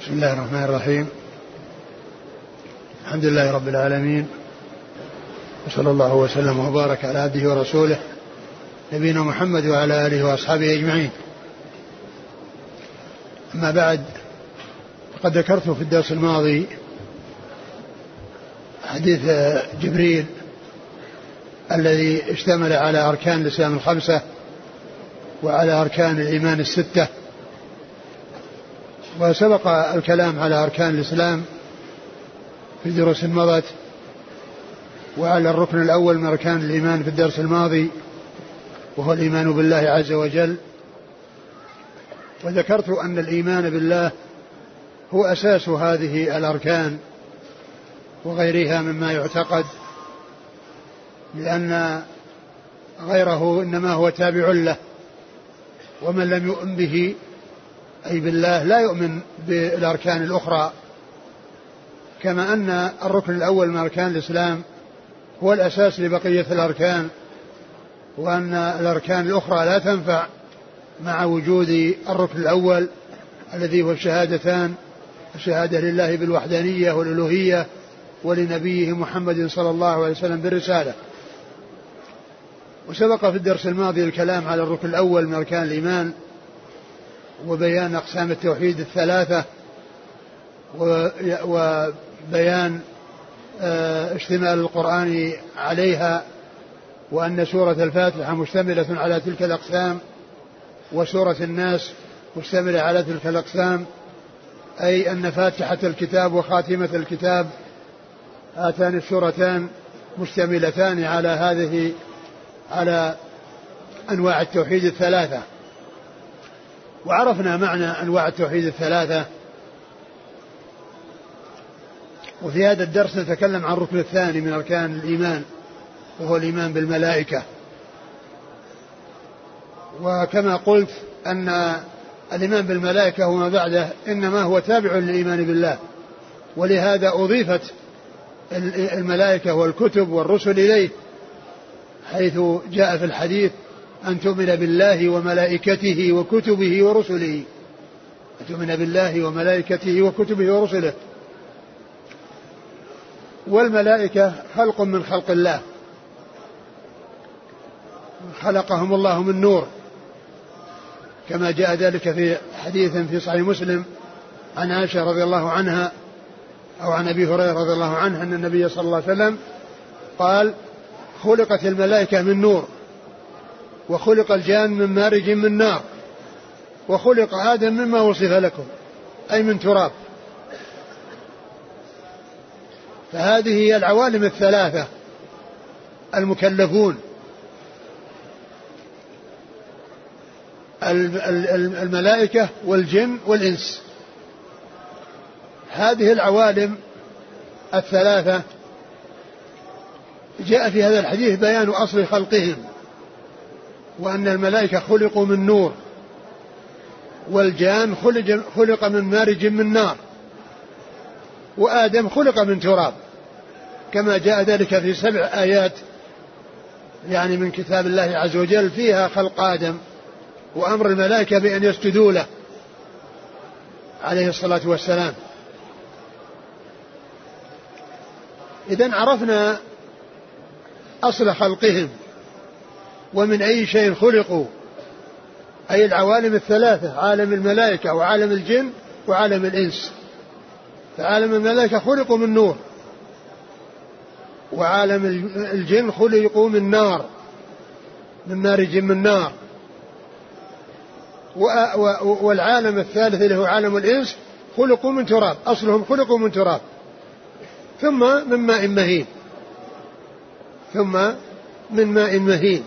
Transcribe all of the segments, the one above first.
بسم الله الرحمن الرحيم. الحمد لله رب العالمين، وصلى الله وسلم وبارك على عبده ورسوله نبينا محمد وعلى آله وأصحابه أجمعين. أما بعد، فقد ذكرت في الدرس الماضي حديث جبريل الذي اشتمل على أركان الإسلام الخمسة وعلى أركان الإيمان الستة، وسبق الكلام على أركان الإسلام في دروس مضت، وعلى الركن الأول من أركان الإيمان في الدرس الماضي وهو الإيمان بالله عز وجل. وذكرت أن الإيمان بالله هو أساس هذه الأركان وغيرها مما يعتقد، لأن غيره إنما هو تابع له، ومن لم يؤمن به أي بالله لا يؤمن بالأركان الأخرى، كما أن الركن الأول من أركان الإسلام هو الأساس لبقية الأركان، وأن الأركان الأخرى لا تنفع مع وجود الركن الأول الذي هو الشهادتان، الشهادة لله بالوحدانية والألوهية ولنبيه محمد صلى الله عليه وسلم بالرسالة. وسبق في الدرس الماضي الكلام على الركن الأول من أركان الإيمان وبيان أقسام التوحيد الثلاثة، وبيان اشتمال القرآن عليها، وأن سورة الفاتحة مشتملة على تلك الأقسام، وسورة الناس مشتملة على تلك الأقسام، أي أن فاتحة الكتاب وخاتمة الكتاب هاتان السورتان مشتملتان على أنواع التوحيد الثلاثة. وعرفنا معنى أنواع التوحيد الثلاثة، وفي هذا الدرس نتكلم عن الركن الثاني من أركان الإيمان وهو الإيمان بالملائكة. وكما قلت أن الإيمان بالملائكة وما بعده إنما هو تابع للإيمان بالله، ولهذا أضيفت الملائكة والكتب والرسل إليه، حيث جاء في الحديث أن تؤمن بالله وملائكته وكتبه ورسله، أن تؤمن بالله وملائكته وكتبه ورسله. والملائكة خلق من خلق الله، خلقهم الله من نور، كما جاء ذلك في حديث في صحيح مسلم عن عائشة رضي الله عنها أو عن أبي هريرة رضي الله عنه أن النبي صلى الله عليه وسلم قال: خلقت الملائكة من نور، وخلق الجان من مارج من نار، وخلق آدم مما وصف لكم، أي من تراب. فهذه هي العوالم الثلاثة المكلفون: الملائكة والجن والإنس. هذه العوالم الثلاثة جاء في هذا الحديث بيان أصل خلقهم، وأن الملائكة خلقوا من نور، والجان خلق من مارج من نار، وآدم خلق من تراب، كما جاء ذلك في 7 آيات يعني من كتاب الله عز وجل فيها خلق آدم وأمر الملائكة بأن يسجدوا له عليه الصلاة والسلام. إذن عرفنا أصل خلقهم ومن أي شيء خلقوا، أي العوالم الثلاثة: عالم الملائكة وعالم الجن وعالم الإنس. فعالم الملائكة خلقوا من نور، وعالم الجن خلقوا من نار، من مارج من نار، والعالم الثالث اللي هو عالم الإنس خلقوا من تراب، أصلهم خلقوا من تراب، ثم من ماء مهين، ثم من ماء مهين.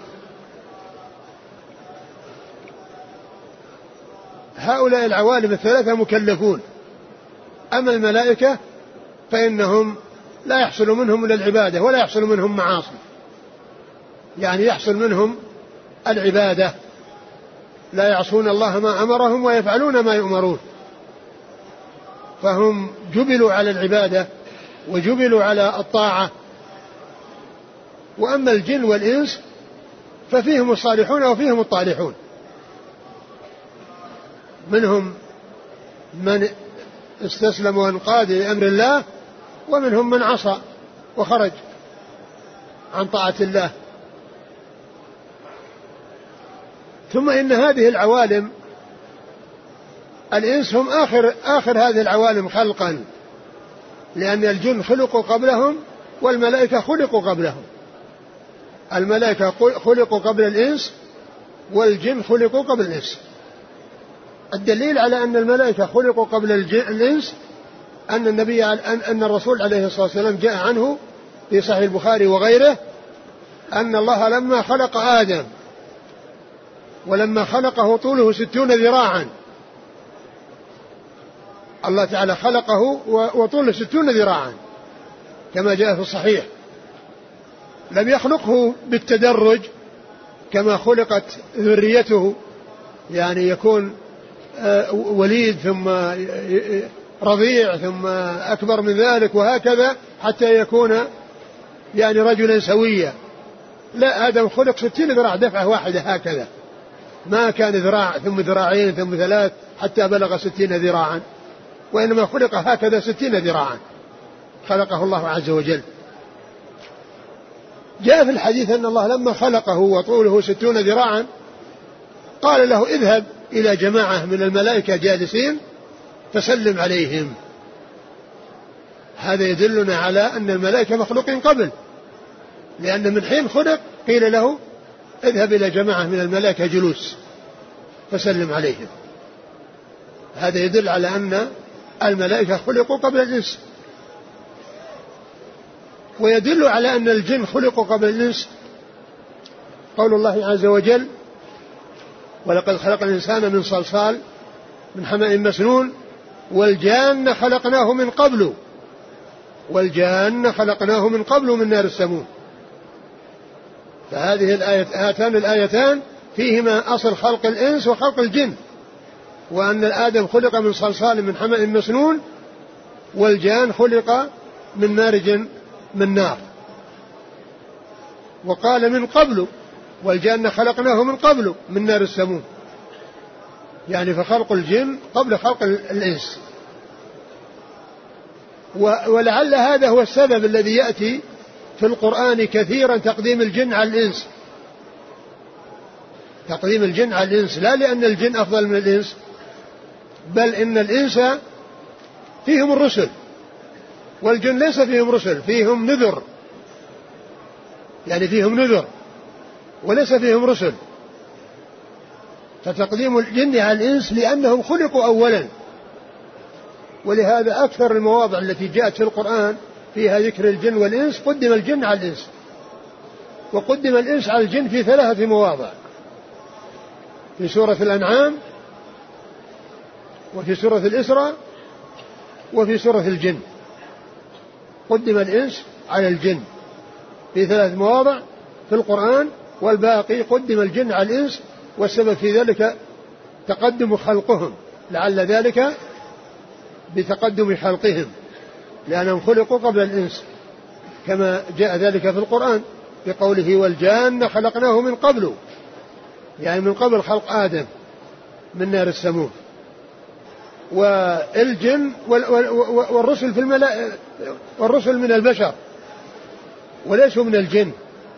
هؤلاء العوالم الثلاثة مكلفون. أما الملائكة فإنهم لا يحصل منهم إلا العبادة، ولا يحصل منهم معاصي، يعني يحصل منهم العبادة، لا يعصون الله ما أمرهم ويفعلون ما يؤمرون، فهم جبلوا على العبادة وجبلوا على الطاعة. وأما الجن والإنس ففيهم الصالحون وفيهم الطالحون، منهم من استسلم وانقاد لأمر الله، ومنهم من عصى وخرج عن طاعة الله. ثم إن هذه العوالم الإنس هم آخر هذه العوالم خلقا، لأن الجن خلقوا قبلهم والملائكة خلقوا قبلهم. الملائكة خلقوا قبل الإنس والجن خلقوا قبل الإنس. الدليل على أن الملائكة خلقوا قبل الإنس أن الرسول عليه الصلاة والسلام جاء عنه في صحيح البخاري وغيره أن الله لما خلق آدم ولما خلقه طوله 60 ذراعا، الله تعالى خلقه وطوله 60 ذراعا كما جاء في الصحيح، لم يخلقه بالتدرج كما خلقت ذريته، يعني يكون وليد ثم رضيع ثم أكبر من ذلك وهكذا حتى يكون يعني رجلا سويا. لا، آدم خلق 60 ذراع دفعة واحدة هكذا، ما كان ذراع ثم ذراعين ثم ثلاث حتى بلغ 60 ذراعا، وإنما خلق هكذا 60 ذراعا خلقه الله عز وجل. جاء في الحديث أن الله لما خلقه وطوله 60 ذراعا قال له اذهب إلى جماعة من الملائكة جالسين فسلم عليهم. هذا يدلنا على أن الملائكة مخلوقين قبل، لأن من حين خلق قيل له اذهب إلى جماعة من الملائكة جلوس فسلم عليهم. هذا يدل على أن الملائكة خلقوا قبل الإنس. ويدل على أن الجن خلقوا قبل الإنس قول الله عز وجل ولقد خلقنا الإنسان من صلصال من حمأ مسنون والجان خلقناه من قبل من نار السموم. فهذه الآيتان فيهما أصل خلق الإنس وخلق الجن، وأن آدم خلق من صلصال من حمأ مسنون والجان خلق من مارج من نار. وقال من قبل والجان خلقناه من قبل من نار السموم، يعني فخلق الجن قبل خلق الإنس. ولعل هذا هو السبب الذي يأتي في القرآن كثيرا تقديم الجن على الإنس، تقديم الجن على الإنس، لا لأن الجن أفضل من الإنس، بل إن الإنس فيهم الرسل والجن ليس فيهم رسل، فيهم نذر، يعني فيهم نذر وليس فيهم رسل. فتقديم الجن على الإنس لأنهم خلقوا أولا. ولهذا أكثر المواضع التي جاءت في القرآن فيها ذكر الجن والإنس قدم الجن على الإنس، وقدم الإنس على الجن في 3 مواضع: في سورة الأنعام وفي سورة الإسراء وفي سورة الجن. قدم الإنس على الجن في 3 مواضع في القرآن، والباقي قدم الجن على الإنس، والسبب في ذلك تقدم خلقهم، لعل ذلك بتقدم خلقهم لأنهم خلقوا قبل الإنس، كما جاء ذلك في القرآن بقوله والجان خلقناه من قبل، يعني من قبل خلق آدم من نار السموم. والجن والرسل في والرسل من البشر وليسوا من الجن.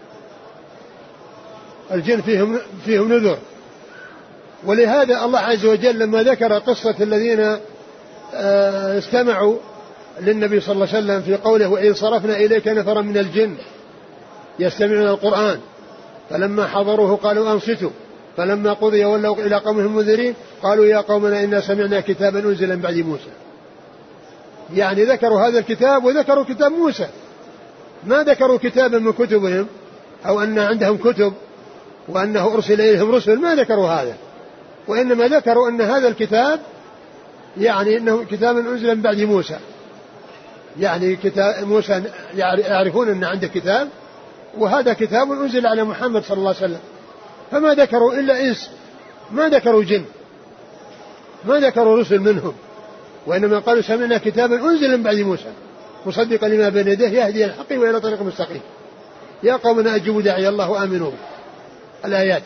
الجن فيهم نذر. ولهذا الله عز وجل لما ذكر قصة الذين استمعوا للنبي صلى الله عليه وسلم في قوله وإذ صرفنا إليك نفرا من الجن يستمعون القرآن فلما حضروه قالوا أنصتوا فلما قضي ولوا إلى قومهم منذرين قالوا يا قومنا إنا سمعنا كتابا أنزل من بعد موسى. يعني ذكروا هذا الكتاب وذكروا كتاب موسى، ما ذكروا كتابا من كتبهم أو أن عندهم كتب وأنه أرسل إليهم رسل، ما ذكروا هذا، وإنما ذكروا أن هذا الكتاب يعني أنه كتاب أنزل من بعد موسى، يعني كتاب موسى يعرفون أن عنده كتاب، وهذا كتاب أنزل على محمد صلى الله عليه وسلم. فما ذكروا إلا إنس، ما ذكروا جن، ما ذكروا رسل منهم، وإنما قالوا سمعنا كتابا أنزل من بعد موسى مصدقا لما بين يديه يهدي الحق وإلى طريق مستقيم يا قومنا أجيبوا داعي الله وآمنوا به. الآيات.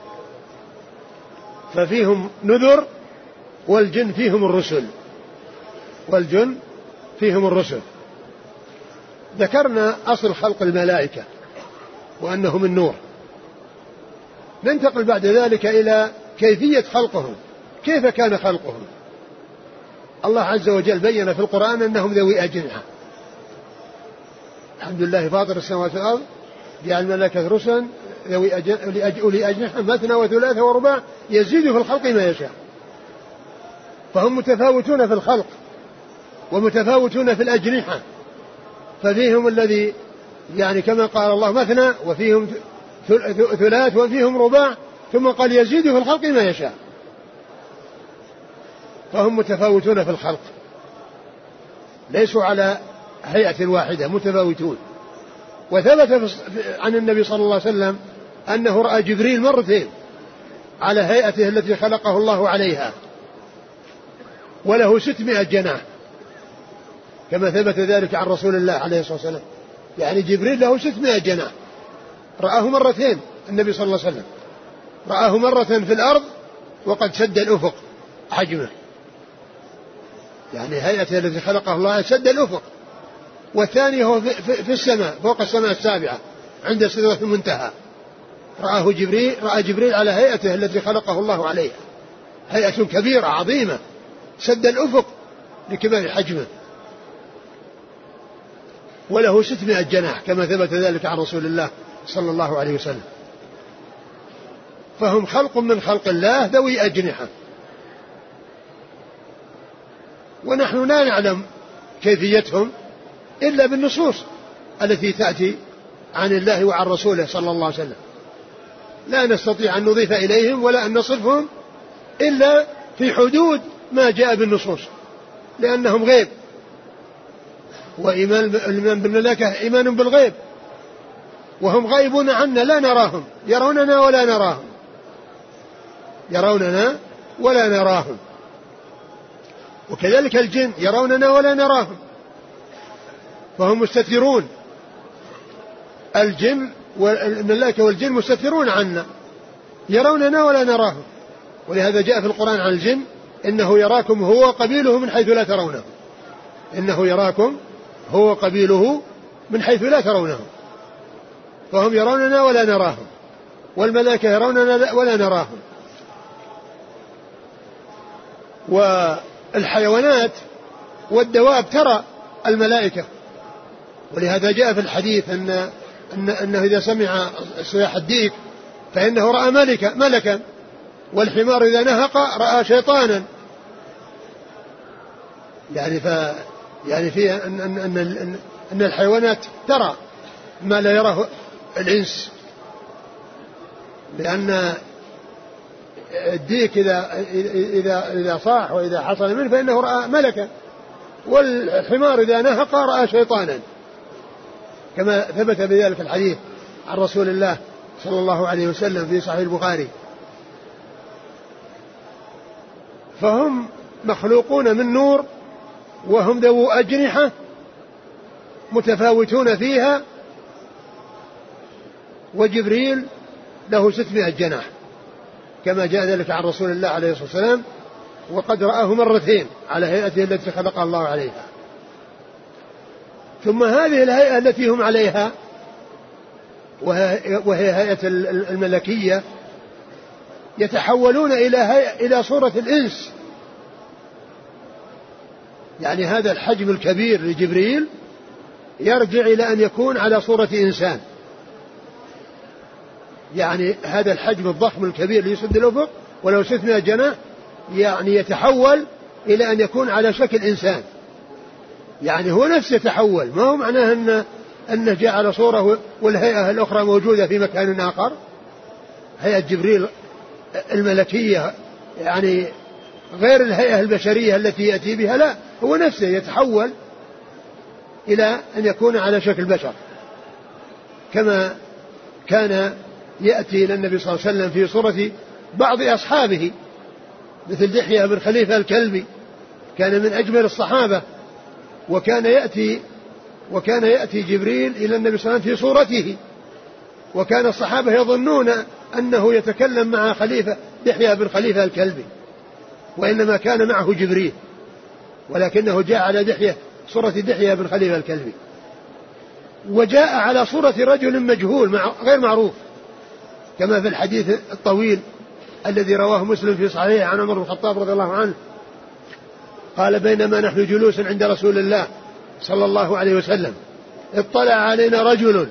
ففيهم نذر والجن فيهم الرسل. والجن فيهم الرسل. ذكرنا أصل خلق الملائكة وأنهم النور. ننتقل بعد ذلك إلى كيفية خلقهم. كيف كان خلقهم؟ الله عز وجل بين في القرآن أنهم ذوي أجنحة. الحمد لله فاطر السماوات والأرض جعل الملائكة رسلا أولي أجنحة مثنى وثلاثة ورباع يزيد في الخلق ما يشاء. فهم متفاوتون في الخلق ومتفاوتون في الأجنحة. ففيهم الذي يعني كما قال الله مثنى، وفيهم ثلاث، وفيهم رباع، ثم قال يزيد في الخلق ما يشاء. فهم متفاوتون في الخلق، ليسوا على هيئة واحدة، متفاوتون. وثبت عن النبي صلى الله عليه وسلم أنه رأى جبريل مرتين على هيئته التي خلقه الله عليها، وله 600 جناح، كما ثبت ذلك عن رسول الله عليه الصلاة والسلام. يعني جبريل له 600 جناح، رآه مرتين النبي صلى الله عليه وسلم، رآه مرة في الأرض وقد سد الأفق حجمه، يعني هيئته التي خلقه الله سد الأفق. والثاني هو في السماء فوق السماء السابعة عند سدرة المنتهى، رآه جبريل، رأى جبريل على هيئته التي خلقه الله عليها، هيئة كبيرة عظيمة سد الأفق لكبار حجمه، وله 600 جناح كما ثبت ذلك عن رسول الله صلى الله عليه وسلم. فهم خلق من خلق الله ذوي أجنحة، ونحن لا نعلم كيفيتهم إلا بالنصوص التي تأتي عن الله وعن رسوله صلى الله عليه وسلم. لا نستطيع أن نضيف إليهم ولا أن نصفهم إلا في حدود ما جاء بالنصوص، لأنهم غيب، وإيمان بالملائكة إيمان بالغيب، وهم غيبون عنا لا نراهم، يروننا ولا نراهم، يروننا ولا نراهم. وكذلك الجن يروننا ولا نراهم، فهم مستترون. الجن والملائكة والجن مستترون عنا، يروننا ولا نراهم. ولهذا جاء في القرآن عن الجن إنه يراكم هو وقبيله من حيث لا ترونه، إنه يراكم هو وقبيله من حيث لا ترونه. فهم يروننا ولا نراهم، والملائكة يروننا ولا نراهم. والحيوانات والدواب ترى الملائكة، ولهذا جاء في الحديث أنه إذا سمع صياح الديك فإنه رأى ملكا، والحمار إذا نهق رأى شيطانا. يعني في أن الحيوانات ترى ما لا يراه الإنس، لأن الديك إذا صاح وإذا حصل منه فإنه رأى ملكا، والحمار إذا نهق رأى شيطانا، كما ثبت بذلك الحديث عن رسول الله صلى الله عليه وسلم في صحيح البخاري. فهم مخلوقون من نور، وهم ذو أجنحة متفاوتون فيها، وجبريل له 600 جناح كما جاء ذلك عن رسول الله عليه الصلاة والسلام، وقد رآه مرتين على هيئته التي خلق الله عليها. ثم هذه الهيئة التي هم عليها وهي هيئة الملكية يتحولون إلى صورة الإنس. يعني هذا الحجم الكبير لجبريل يرجع إلى أن يكون على صورة إنسان، يعني هذا الحجم الضخم الكبير ليسد الأفق ولو 600 جناح يعني يتحول إلى أن يكون على شكل إنسان. يعني هو نفسه يتحول، ما هو معناه أنه جاء على صورة والهيئة الأخرى موجودة في مكان آخر. هيئة جبريل الملكية يعني غير الهيئة البشرية التي يأتي بها، لا، هو نفسه يتحول إلى أن يكون على شكل بشر، كما كان يأتي إلى النبي صلى الله عليه وسلم في صورة بعض أصحابه مثل دحية بن خليفة الكلبي، كان من أجمل الصحابة، وكان يأتي جبريل إلى النبي صلى الله عليه وسلم في صورته، وكان الصحابة يظنون أنه يتكلم مع خليفة دحية بن خليفة الكلبي، وإنما كان معه جبريل ولكنه جاء على دحية، صورة دحية بن خليفة الكلبي، وجاء على صورة رجل مجهول غير معروف، كما في الحديث الطويل الذي رواه مسلم في صحيحه عن عمر بن الخطاب رضي الله عنه قال: بينما نحن جلوس عند رسول الله صلى الله عليه وسلم اطلع علينا رجل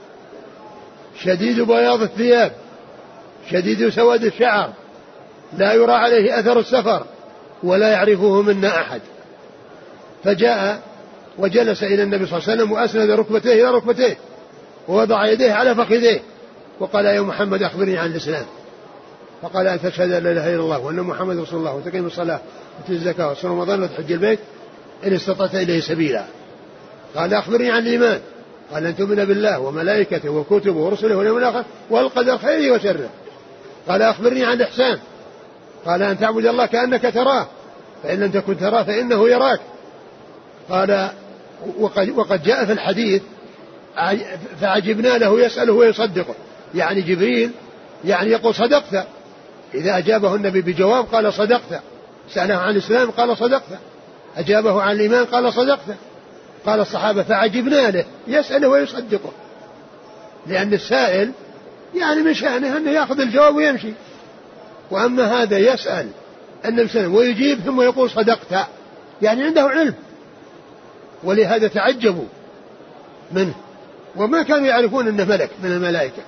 شديد بياض الثياب شديد سواد الشعر لا يرى عليه أثر السفر ولا يعرفه منا أحد، فجاء وجلس إلى النبي صلى الله عليه وسلم وأسند ركبتيه إلى ركبتيه ووضع يديه على فخذيه وقال: يا محمد أخبرني عن الإسلام. فقال: أن تشهد أن لا إله إلا الله وأن محمد رسول الله وتقيم الصلاة وتؤتي الزكاة وتصوم رمضان وتحج البيت إن استطعت إليه سبيلا. قال: أخبرني عن الإيمان. قال: أن تؤمن بالله وملائكته وكتبه ورسله واليوم الآخر والقدر خيره وشره. قال: أخبرني عن الإحسان. قال: أن تعبد الله كأنك تراه فإن لم تكن تراه فإنه يراك. قال: وقد جاء في الحديث: فعجبنا له يسأله ويصدقه، يعني جبريل يعني يقول صدقت، إذا أجابه النبي بجواب قال صدقت، سأله عن الإسلام قال صدقت، أجابه عن الإيمان قال صدقت. قال الصحابة: فعجبنا له يسأله ويصدقه، لأن السائل يعني من شأنه أنه يأخذ الجواب ويمشي، وأما هذا يسأل النبي صلى الله عليه وسلم ويجيب ثم يقول صدقت، يعني عنده علم، ولهذا تعجبوا منه، وما كانوا يعرفون أنه ملك من الملائكة،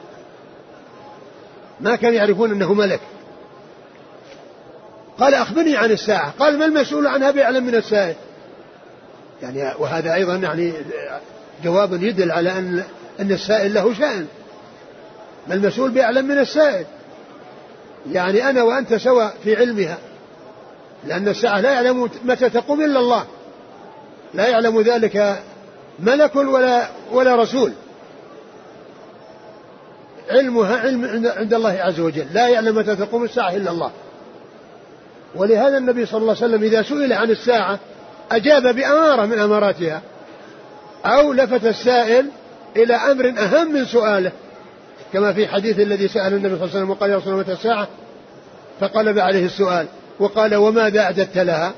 ما كانوا يعرفون أنه ملك. قال: أخبرني عن الساعة. قال: ما المسؤول عنها بأعلم من السائل؟ يعني وهذا أيضا يعني جواب يدل على أن السائل له شأن، ما المسؤول بأعلم من السائل، يعني أنا وأنت سواء في علمها، لأن الساعة لا يعلم متى تقوم إلا الله، لا يعلم ذلك ملك ولا رسول، علمها علم عند الله عز وجل، لا يعلم متى تقوم الساعة إلا الله. ولهذا النبي صلى الله عليه وسلم إذا سئل عن الساعة أجاب بأمارة من أماراتها، أو لفت السائل إلى أمر أهم من سؤاله، كما في حديث الذي سأل النبي صلى الله عليه وسلم وقال: يا رسول الله متى الساعة؟ فقلب عليه السؤال وقال: وماذا أعددت لها؟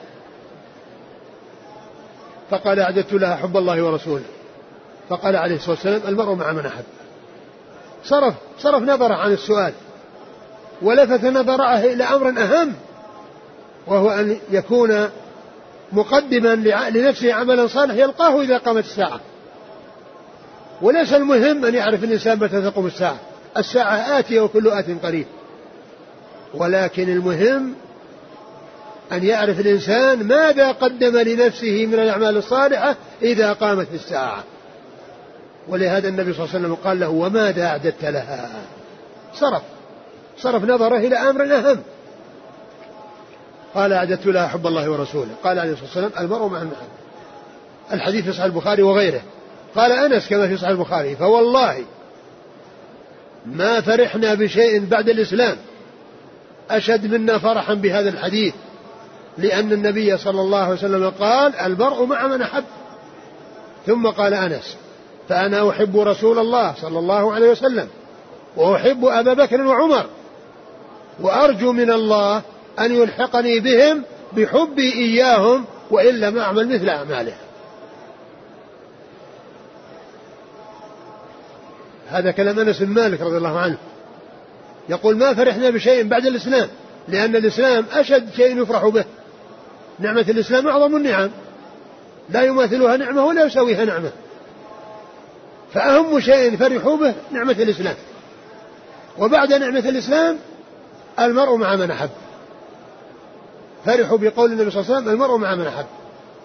فقال: أعددت لها حب الله ورسوله. فقال عليه الصلاة والسلام: المرء مع من أحب. صرف نظره عن السؤال ولفت نظره إلى أمر أهم، وهو أن يكون مقدما لنفسه عملا صالح يلقاه إذا قامت الساعة. وليس المهم أن يعرف الإنسان متى تقوم الساعة، الساعة آتية وكل آت قريب، ولكن المهم أن يعرف الإنسان ماذا قدم لنفسه من الأعمال الصالحة إذا قامت الساعة. ولهذا النبي صلى الله عليه وسلم قال له: وماذا أعددت لها؟ صرف نظره إلى أمر أهم. قال: أعددت لها حب الله ورسوله. قال عليه الصلاة والسلام: المرء مع من أحب. الحديث في صحيح البخاري وغيره. قال أنس كما في صحيح البخاري: فوالله ما فرحنا بشيء بعد الإسلام أشد منا فرحا بهذا الحديث، لأن النبي صلى الله عليه وسلم قال: المرء مع من أحب. ثم قال أنس: فأنا أحب رسول الله صلى الله عليه وسلم وأحب أبا بكر وعمر وأرجو من الله أن يلحقني بهم بحبي إياهم وإن لم أعمل مثل أعماله. هذا كلام أنس بن مالك رضي الله عنه، يقول: ما فرحنا بشيء بعد الإسلام، لأن الإسلام أشد شيء يفرح به، نعمة الإسلام أعظم النعم، لا يماثلها نعمة ولا يساويها نعمة، فأهم شيء فرحوا به نعمة الإسلام، وبعد نعمة الإسلام المرء مع من أحب. فرحوا بقول النبي صلى الله عليه وسلم: المرء مع من أحب.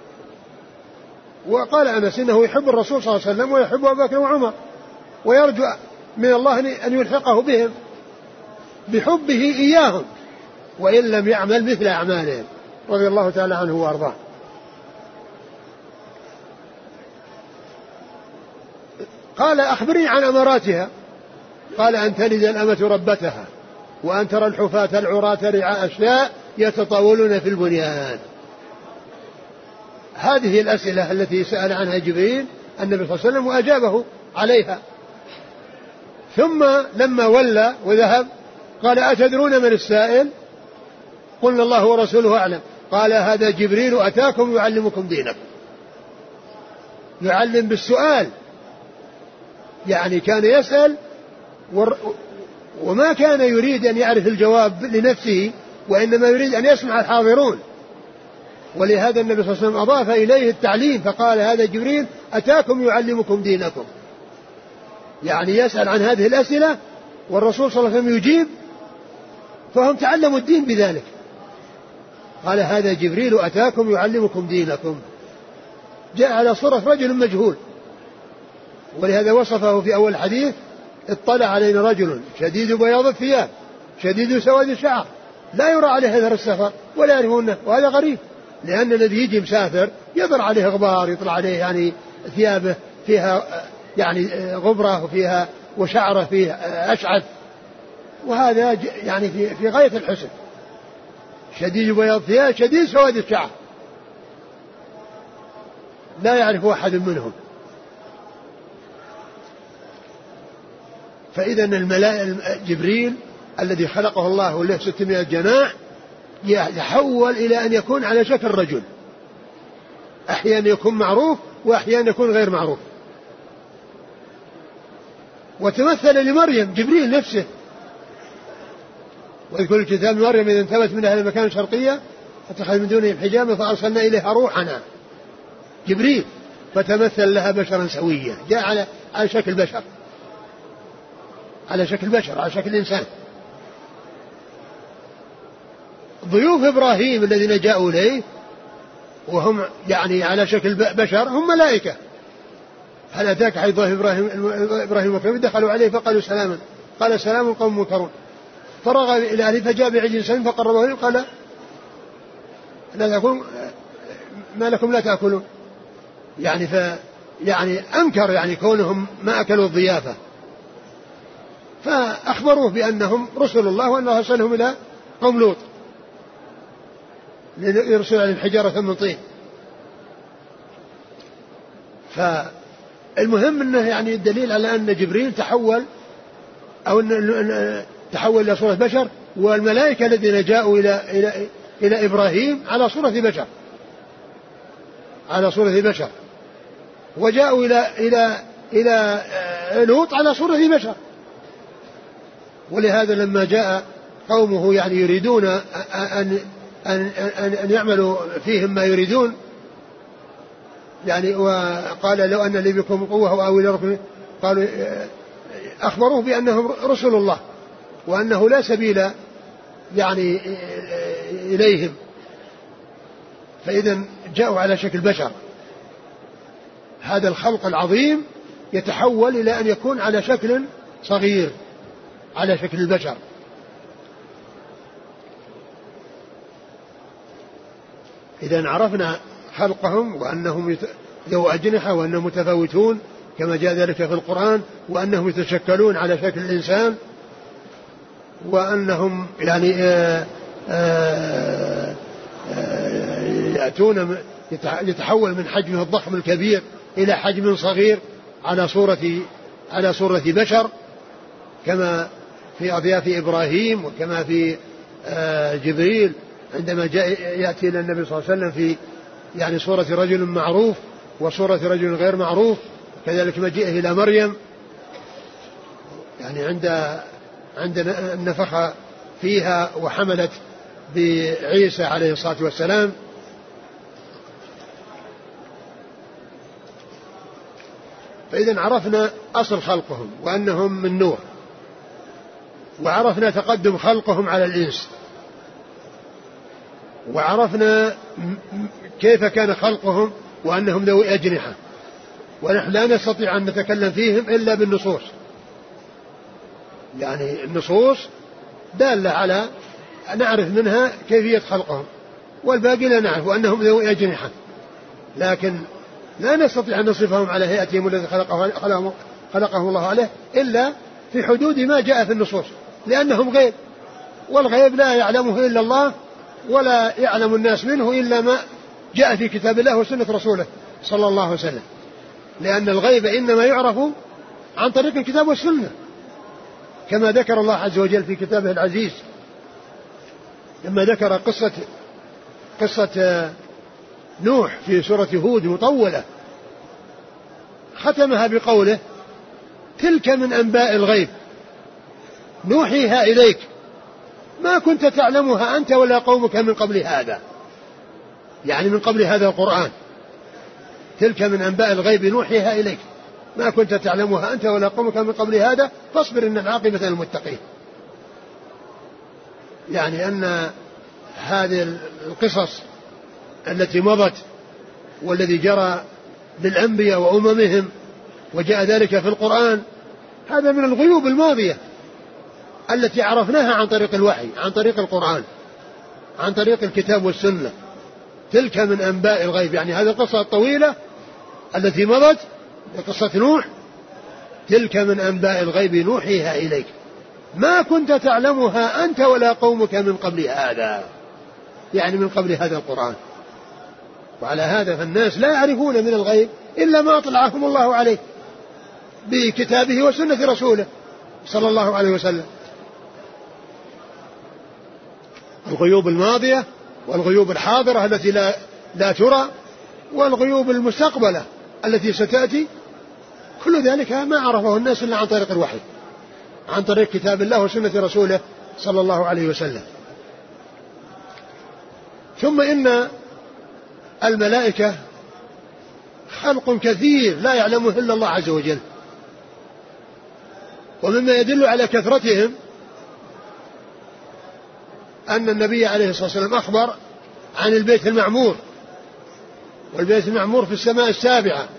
وقال أنس: إنه يحب الرسول صلى الله عليه وسلم ويحب أبا بكر وعمر ويرجو من الله أن يلحقه بهم بحبه إياهم وإن لم يعمل مثل أعمالهم، رضي الله تعالى عنه وأرضاه. قال: أخبرني عن أماراتها. قال: أن تلد الأمة ربتها وأن ترى الحفاة العراة رعاء أشياء يتطاولون في البنيان. هذه الأسئلة التي سأل عنها جبريل النبي صلى الله عليه وسلم وأجابه عليها. ثم لما ولى وذهب قال: أتدرون من السائل؟ قلنا: الله ورسوله أعلم. قال هذا جبريل أتاكم يعلمكم دينكم. يعلم بالسؤال، يعني كان يسأل وما كان يريد أن يعرف الجواب لنفسه، وإنما يريد أن يسمع الحاضرون. ولهذا النبي صلى الله عليه وسلم أضاف إليه التعليم فقال هذا جبريل أتاكم يعلمكم دينكم، يعني يسأل عن هذه الأسئلة والرسول صلى الله عليه وسلم يجيب، فهم تعلموا الدين بذلك. قال هذا جبريل أتاكم يعلمكم دينكم. جاء على صورة رجل مجهول، ولهذا وصفه في أول الحديث اطلع علينا رجل شديد بياض الثياب شديد سواد الشعر لا يرى عليه أثر السفر ولا يعرفونه، وهذا غريب، لأن الذي يجي مسافر يظهر عليه غبار، يطلع عليه يعني ثيابه فيها يعني غبرة وفيها وشعره فيه أشعث، وهذا يعني في غاية الحسن، شديد بياض الثياب شديد سواد الشعر لا يعرف أحد منهم. فإذا جبريل الذي خلقه الله وله 600 جناح يتحول إلى أن يكون على شكل رجل، أحيانا يكون معروف وأحيانا يكون غير معروف. وتمثل لمريم جبريل نفسه، ويذكر الكتاب مريم إذا انتبت من أهل المكان الشرقية اتخذ من دونهم حجابا فأرسلنا إليها روحنا، جبريل، فتمثل لها بشرا سويا، جاء على شكل بشر، على شكل بشر، على شكل إنسان. ضيوف إبراهيم الذين جاءوا إليه وهم يعني على شكل بشر هم ملائكة. هل أتاك حديث إبراهيم وكم دخلوا عليه فقالوا سلاما قال سلام قوم منكرون، فرغ إلى أهله فجاء بعجل سمين فقربه إليه قال لا تأكلون ما لكم لا تأكلون، يعني أنكر يعني كونهم ما أكلوا الضيافة، فأخبروه بأنهم رسل الله وأن الله أرسلهم إلى قوم لوط ليرسل عليهم حجارة من طين. فالمهم أنه يعني الدليل على أن جبريل تحول أو أن تحول إلى صورة بشر، والملائكة الذين جاءوا إلى إبراهيم على صورة بشر، على صورة بشر، وجاءوا إلى لوط على صورة بشر. ولهذا لما جاء قومه يعني يريدون أن يعملوا فيهم ما يريدون، يعني وقال لو أن لي بكم قوة وآوي إلى ركن، قالوا أخبروه بأنهم رسل الله وأنه لا سبيل يعني إليهم، فإذا جاءوا على شكل بشر. هذا الخلق العظيم يتحول إلى أن يكون على شكل صغير، على شكل البشر. إذا عرفنا خلقهم وأنهم ذو أجنحة وأنهم متفاوتون كما جاء ذلك في القرآن، وأنهم يتشكلون على شكل الإنسان، وأنهم يعني يأتون يتحول من حجمه الضخم الكبير إلى حجم صغير على صورة بشر، كما في أضياف إبراهيم وكما في جبريل عندما جاء يأتي إلى النبي صلى الله عليه وسلم في يعني صورة رجل معروف وصورة رجل غير معروف. كذلك مجيئه إلى مريم يعني عند نفخ فيها وحملت بعيسى عليه الصلاة والسلام. فإذا عرفنا أصل خلقهم وأنهم من نور، وعرفنا تقدم خلقهم على الإنس، وعرفنا كيف كان خلقهم وأنهم ذوي أجنحة، ونحن لا نستطيع أن نتكلم فيهم إلا بالنصوص، يعني النصوص دالة على نعرف منها كيفية خلقهم، والباقي لا نعرف وأنهم ذوي أجنحة، لكن لا نستطيع أن نصفهم على هيئتهم الذي خلقهم الله عليه إلا في حدود ما جاء في النصوص، لأنهم غيب، والغيب لا يعلمه إلا الله ولا يعلم الناس منه إلا ما جاء في كتاب الله وسنة رسوله صلى الله عليه وسلم، لأن الغيب إنما يعرف عن طريق الكتاب والسنة، كما ذكر الله عز وجل في كتابه العزيز لما ذكر قصة قصة نوح في سورة هود مطولة، ختمها بقوله تلك من أنباء الغيب نوحيها إليك ما كنت تعلمها أنت ولا قومك من قبل هذا، يعني من قبل هذا القرآن. تلك من أنباء الغيب نوحيها إليك ما كنت تعلمها أنت ولا قومك من قبل هذا فاصبر إن العاقبة للمتقين. يعني أن هذه القصص التي مضت والذي جرى للأنبياء وأممهم وجاء ذلك في القرآن هذا من الغيوب الماضية التي عرفناها عن طريق الوحي، عن طريق القرآن، عن طريق الكتاب والسنة. تلك من أنباء الغيب، يعني هذه القصة الطويلة التي مضت قصة نوح تلك من أنباء الغيب نوحيها إليك ما كنت تعلمها أنت ولا قومك من قبل هذا، يعني من قبل هذا القرآن. وعلى هذا فالناس لا يعرفون من الغيب إلا ما أطلعهم الله عليه بكتابه وسنة رسوله صلى الله عليه وسلم. الغيوب الماضية والغيوب الحاضرة التي لا ترى والغيوب المستقبلة التي ستأتي، كل ذلك ما عرفه الناس إلا عن طريق الوحي، عن طريق كتاب الله وسنة رسوله صلى الله عليه وسلم. ثم إن الملائكة خلق كثير لا يعلمه إلا الله عز وجل، ومما يدل على كثرتهم أن النبي عليه الصلاة والسلام أخبر عن البيت المعمور، والبيت المعمور في السماء السابعة،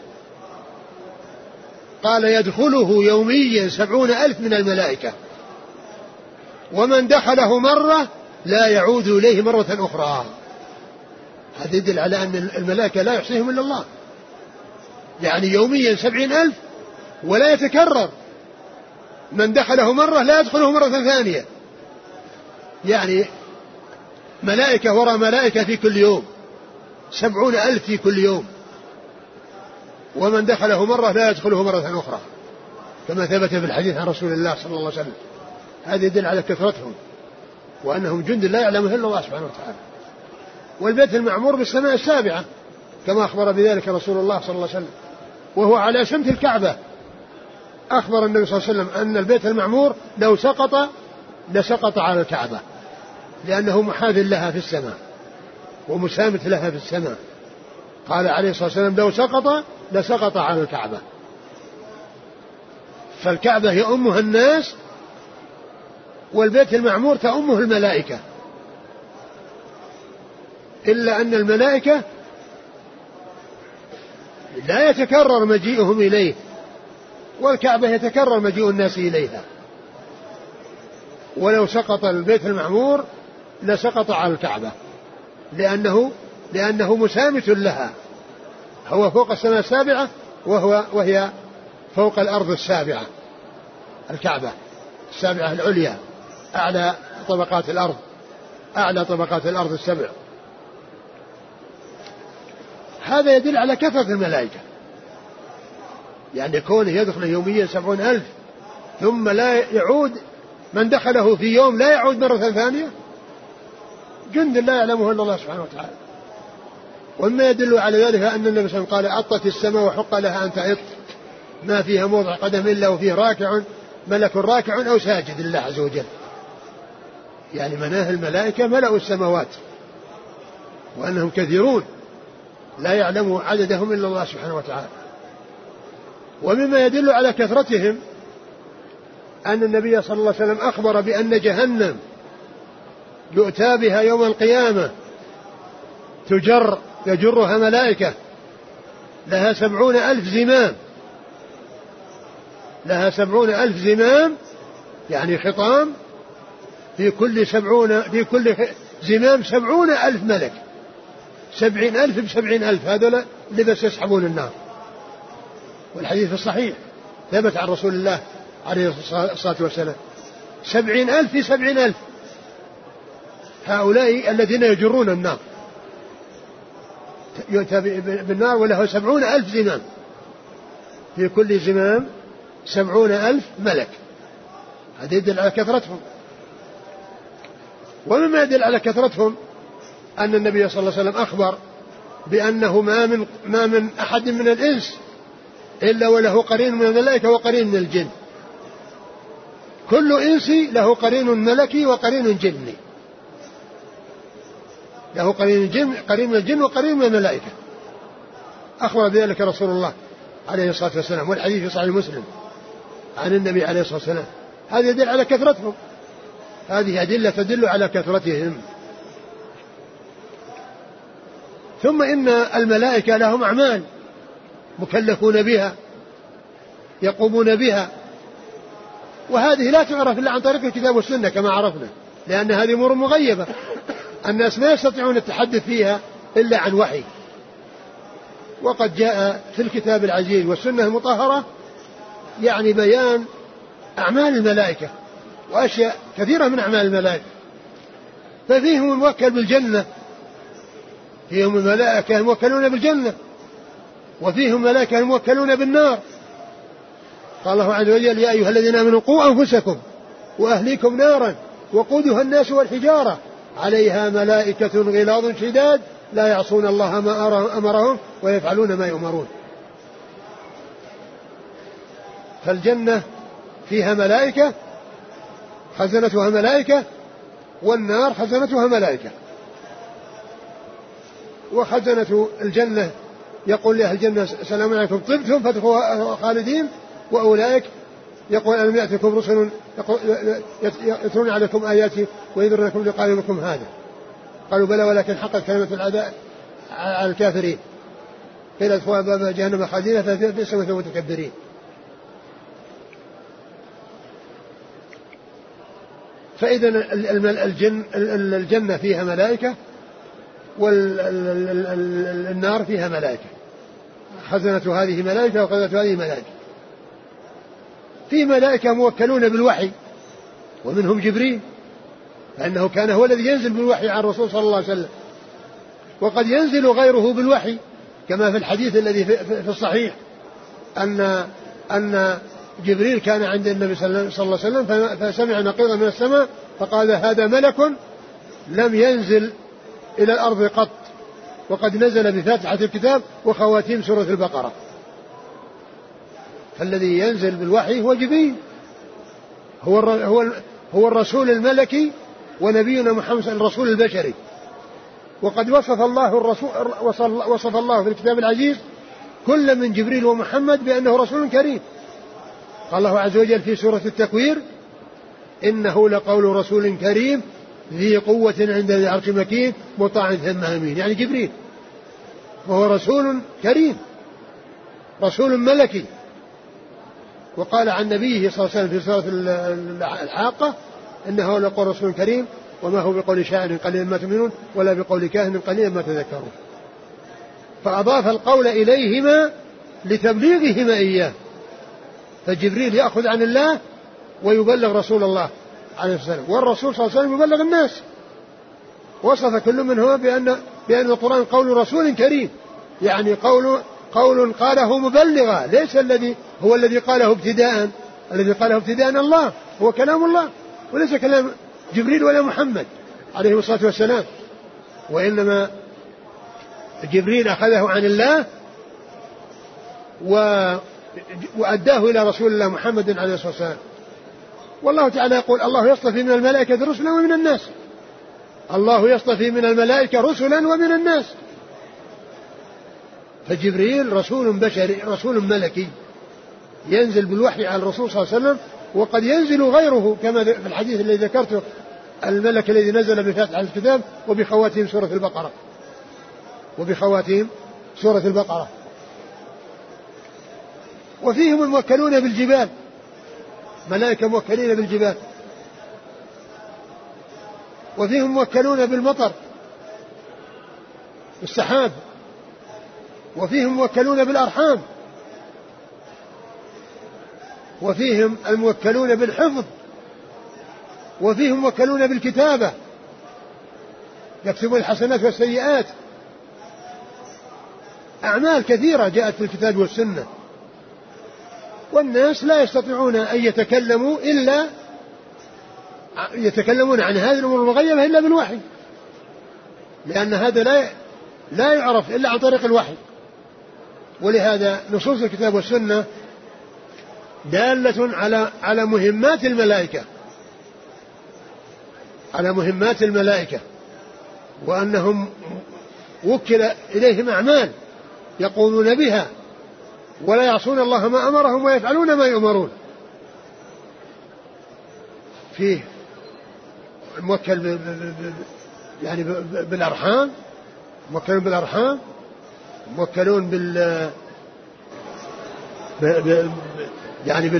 قال يدخله يوميا 70,000 من الملائكة، ومن دخله مرة لا يعود إليه مرة أخرى. هذا يدل على أن الملائكة لا يحصيهم إلا الله، يعني يوميا 70,000 ولا يتكرر، من دخله مرة لا يدخله مرة ثانية، يعني ملائكة وراء ملائكة في كل يوم، 70,000 في كل يوم، ومن دخله مرة لا يدخله مرة أخرى، كما ثبت في الحديث عن رسول الله صلى الله عليه وسلم. هذا يدل على كثرتهم وأنهم جند لا يعلمه إلا الله سبحانه وتعالى. والبيت المعمور بالسماء السابعة كما أخبر بذلك رسول الله صلى الله عليه وسلم، وهو على سمت الكعبة. أخبر النبي صلى الله عليه وسلم أن البيت المعمور لو سقط لسقط على الكعبة، لأنه محاذ لها في السماء ومسامت لها في السماء. قال عليه الصلاة والسلام لو سقط لسقط على الكعبة. فالكعبة يؤمها الناس، والبيت المعمور تؤمه الملائكة، إلا أن الملائكة لا يتكرر مجيئهم إليه، والكعبة يتكرر مجيء الناس إليها. ولو سقط البيت المعمور لسقط على الكعبة، لأنه مسامت لها، هو فوق السماء السابعة وهي فوق الأرض السابعة. الكعبة السابعة العليا أعلى طبقات الأرض، أعلى طبقات الأرض السبع. هذا يدل على كثرة الملائكة، يعني كونه يدخل يوميا 70,000 ثم لا يعود، من دخله في يوم لا يعود مرة ثانية، جند لا يعلمه إلا الله سبحانه وتعالى. وما يدل على ذلك أن النبي صلى الله عليه وسلم قال أطت السماء وحق لها أن تعط، ما فيها موضع قدم إلا وفيه راكع ملك راكع أو ساجد لله عز وجل. يعني مناه الملائكة ملأوا السماوات، وأنهم كثيرون لا يعلم عددهم إلا الله سبحانه وتعالى. ومما يدل على كثرتهم أن النبي صلى الله عليه وسلم أخبر بأن جهنم يؤتى بها يوم القيامة يجرها ملائكة لها 70,000 زمام، لها 70,000 زمام، يعني خطام في كل زمام 70,000 ملك، 70,000 ب70,000، هذول اللي بس يسحبون النار. والحديث الصحيح ثبت عن رسول الله عليه الصلاة والسلام 70,000 في 70,000، هؤلاء الذين يجرون النار يؤتى بالنار وله 70,000 زمام، في كل زمام 70,000 ملك. هذا يدل على كثرتهم. ومما يدل على كثرتهم أن النبي صلى الله عليه وسلم أخبر بأنه ما من أحد من الإنس إلا وله قرين من الملائكة وقرين من الجن. كل إنسي له قرين ملكي وقرين جني، له قرين من الجن وقرين من الملائكة، أخبر بذلك رسول الله عليه الصلاة والسلام، والحديث في صحيح مسلم عن النبي عليه الصلاة والسلام. هذا يدل على كثرتهم، هذه أدلة تدل على كثرتهم. ثم إن الملائكة لهم أعمال مكلفون بها يقومون بها، وهذه لا تعرف إلا عن طريق الكتاب والسنة كما عرفنا، لأن هذه أمور مغيبة الناس ما يستطيعون التحدث فيها إلا عن وحي. وقد جاء في الكتاب العزيز والسنة المطهرة يعني بيان أعمال الملائكة وأشياء كثيرة من أعمال الملائكة. ففيهم الموكل بالجنة، فيهم الملائكة الموكلون بالجنة، وفيهم ملائكة الموكلون بالنار. قال الله عز وجل: يا أيها الذين آمنوا قوا أنفسكم وأهليكم نارا وقودها الناس والحجارة عليها ملائكة غلاظ شداد لا يعصون الله ما أمرهم ويفعلون ما يؤمرون. فالجنة فيها ملائكة خزنتها ملائكة، والنار خزنتها ملائكة. وخزنة الجنة يقول لأهل الجنة: سلام عليكم طبتم فادخلوها خالدين. وأولئك يقول: ألم يأتكم رسل يتلون عليكم آياتي وينذرونكم لقاء يومكم هذا؟ قالوا: بلى ولكن حقت كلمة العذاب على الكافرين قيل ادخلوا باب جهنم خالدين فبئس مثوى المتكبرين. فإذا الجنة فيها ملائكة والنار فيها ملائكة، خزنة هذه ملائكة وخزنة هذه ملائكة. في ملائكة موكلون بالوحي ومنهم جبريل، فإنه كان هو الذي ينزل بالوحي عن الرسول صلى الله عليه وسلم، وقد ينزل غيره بالوحي كما في الحديث الذي في الصحيح أن جبريل كان عند النبي صلى الله عليه وسلم فسمع نقيضا من السماء فقال: هذا ملك لم ينزل إلى الأرض قط، وقد نزل بفاتحة الكتاب وخواتيم سورة البقرة. فالذي ينزل بالوحي هو جبريل، هو الرسول الملكي، ونبينا محمد الرسول البشري. وقد وصف الله في الكتاب العزيز كل من جبريل ومحمد بأنه رسول كريم. قال الله عز وجل في سورة التكوير: إنه لقول رسول كريم ذي قوة عند ذي العرش مكين مطاع ثم أمين. يعني جبريل وهو رسول كريم، رسول ملكي. وقال عن نبيه صلى الله عليه وسلم في سورة الحاقة: إنه لقول رسول كريم وما هو بقول شاعر قليلا ما تؤمنون ولا بقول كاهن قليلا ما تذكرون. فأضاف القول إليهما لتبليغهما إياه، فجبريل يأخذ عن الله ويبلغ رسول الله عليه الصلاة والسلام، والرسول صلى الله عليه وسلم يبلغ الناس. وصف كل منهما بأن القرآن قول رسول كريم، يعني قول قاله مبلغا، ليس الذي قاله ابتداء. الذي قاله ابتداء الله هو كلام الله، وليس كلام جبريل ولا محمد عليه الصلاة والسلام، وإنما جبريل أخذه عن الله وأداه إلى رسول الله محمد عليه الصلاة والسلام. والله تعالى يقول: الله يصطفي من الملائكة رسلا ومن الناس. الله يصطفي من الملائكة رسلا ومن الناس. فجبريل رسول بشري، رسول ملكي، ينزل بالوحي على الرسول صلى الله عليه وسلم، وقد ينزل غيره كما في الحديث الذي ذكرته: الملك الذي نزل بفاتحة الكتاب وبخواتيم سورة البقرة، وبخواتيم سورة البقرة. وفيهم الموكلون بالجبال، ملائكة موكلين بالجبال. وفيهم موكلون بالمطر بالسحاب. وفيهم موكلون بالأرحام. وفيهم الموكلون بالحفظ. وفيهم موكلون بالكتابة، يكتبون الحسنات والسيئات. أعمال كثيرة جاءت في الكتاب والسنة، والناس لا يستطيعون أن يتكلمون عن هذه الأمور المغيبة إلا بالوحي. لأن هذا لا يعرف إلا عن طريق الوحي. ولهذا نصوص الكتاب والسنة دالة على مهمات الملائكة، على مهمات الملائكة، وأنهم وكل إليهم أعمال يقومون بها ولا يعصون الله ما أمرهم ويفعلون ما يؤمرون. فيه الموكل يعني بالأرحام، موكلون بالأرحام، موكلون يعني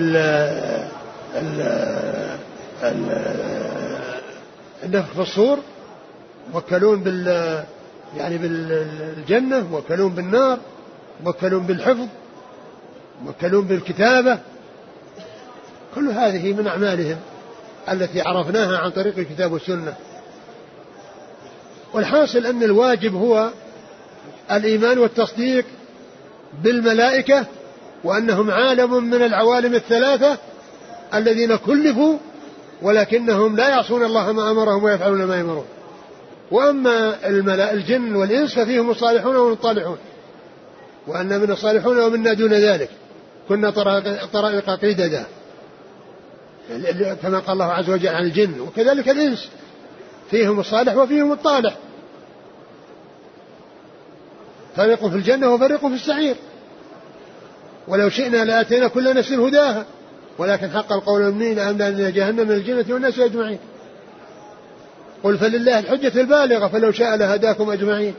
النفخ في الصور، موكلون يعني بالجنة، موكلون بالنار، موكلون بالحفظ، موكلون بالكتابة. كل هذه من أعمالهم التي عرفناها عن طريق الكتاب والسنة. والحاصل أن الواجب هو الإيمان والتصديق بالملائكة، وأنهم عالم من العوالم الثلاثة الذين كلفوا ولكنهم لا يعصون الله ما أمرهم ويفعلون ما يأمرون. وأما الجن والإنس ففيهم الصالحون والطالحون، وأن من الصالحون ومنا دون ذلك كنا طرائق قددا كما قال الله عز وجل عن الجن. وكذلك الإنس فيهم الصالح وفيهم الطالح، فريق في الجنة وفريق في السعير. ولو شئنا لآتينا كل نفس هداها ولكن حق القول مني لأملأن جهنم من الجنة والناس أجمعين. قل فلله الحجة البالغة فلو شاء لهداكم أجمعين.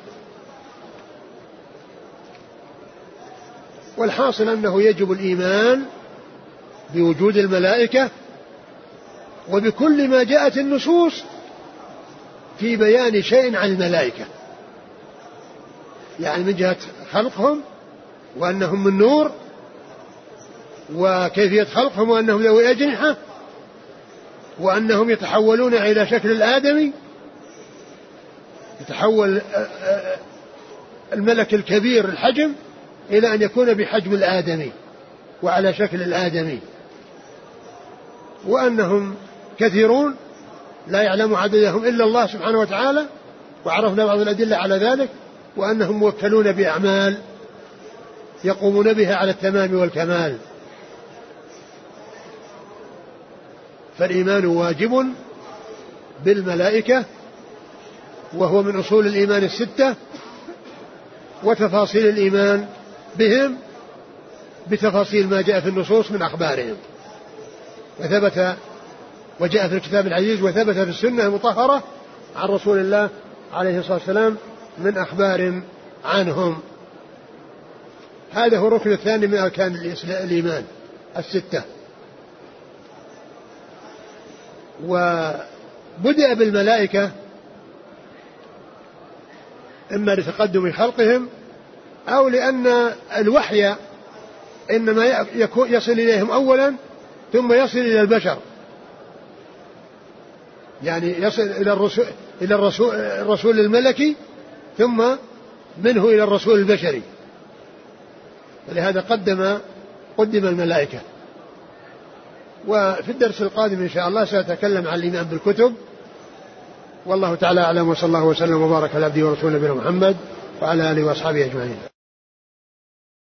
والحاصل أنه يجب الإيمان بوجود الملائكة وبكل ما جاءت النصوص في بيان شيء عن الملائكة، يعني من جهة خلقهم وأنهم من نور، وكيفية خلقهم وأنهم ذوي أجنحة، وأنهم يتحولون إلى شكل الآدمي، يتحول الملك الكبير الحجم إلى أن يكون بحجم الآدمي وعلى شكل الآدمي، وأنهم كثيرون لا يعلم عددهم إلا الله سبحانه وتعالى، وعرفنا بعض الأدلة على ذلك، وأنهم موكلون بأعمال يقومون بها على التمام والكمال. فالإيمان واجب بالملائكة، وهو من أصول الإيمان الستة، وتفاصيل الإيمان بهم بتفاصيل ما جاء في النصوص من أخبارهم، وثبت وجاء في الكتاب العزيز وثبت في السنة المطهرة عن رسول الله عليه الصلاة والسلام من أخبار عنهم. هذا هو الركن الثاني من أركان الإيمان الستة. وبدأ بالملائكة إما لتقدم خلقهم أو لأن الوحي إنما يصل إليهم أولا ثم يصل إلى البشر، يعني يصل إلى الرسول الملكي ثم منه إلى الرسول البشري، ولهذا قدم الملائكة. وفي الدرس القادم إن شاء الله سأتكلم عن الإيمان بالكتب. والله تعالى أعلم، وصلى الله وسلم وبارك على عبده ورسوله نبينا محمد وعلى آله وأصحابه أجمعين.